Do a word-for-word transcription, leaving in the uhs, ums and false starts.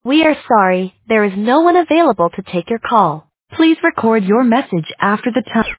We are sorry, there is no one available to take your call. Please record your message after the tone.